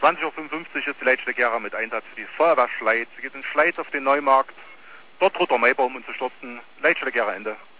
20:55 Uhr ist die Leitstelle mit Einsatz für die Feuerwehr Schleiz. Sie geht in Schleiz auf den Neumarkt. Dort droht der Maibaum und zu stürzen. Leitstelle Ende.